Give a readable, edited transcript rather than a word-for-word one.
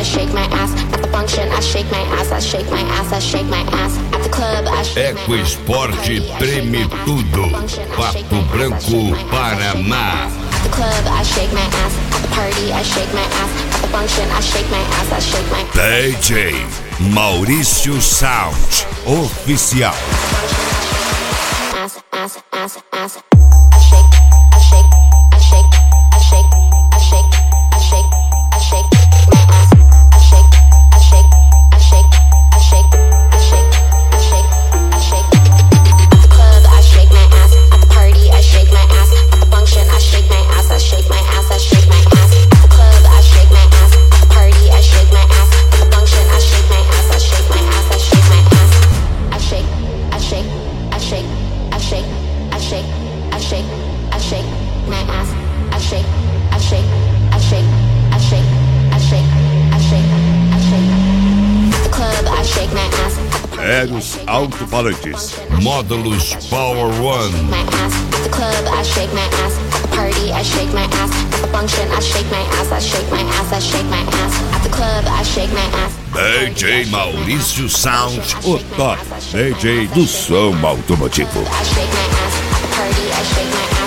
shake my ass. At the function, I shake my ass. I shake my ass. I shake my ass. At the club, I shake my ass. EcoSport treme tudo. Pato Branco, Paraná. At the club, I shake my ass. At the party, I shake my ass. At the function, I shake my ass. I shake my ass. DJ Maurício Sound Oficial. Ass, ass, ass, ass. I shake, I shake, I shake, I shake, I shake, I shake, I shake my ass. I shake, I shake, I shake, I shake, I shake, I shake, I shake. At the club, I shake my ass. At the party, I shake my ass. At the function, I shake my ass. I shake my ass. I shake my ass. At the club, I shake my ass. At the party, I shake my ass. At the function, I shake my ass. I shake my ass. I shake my ass. I shake, I shake, I shake, I shake, I shake, I shake, I shake my ass. I shake, I shake, I shake, I shake, I shake, I shake, I shake. At the club, I shake my ass. Eros Alto-Falantes. Módulos Power One. My ass. At the club, I shake my ass. At the party, I shake my ass. At the function, I shake my ass. I shake my ass. I shake my ass. At the club, I shake my ass. DJ Maurício Sound, o top DJ do som automotivo. I shake my ass. At the party, I shake my ass.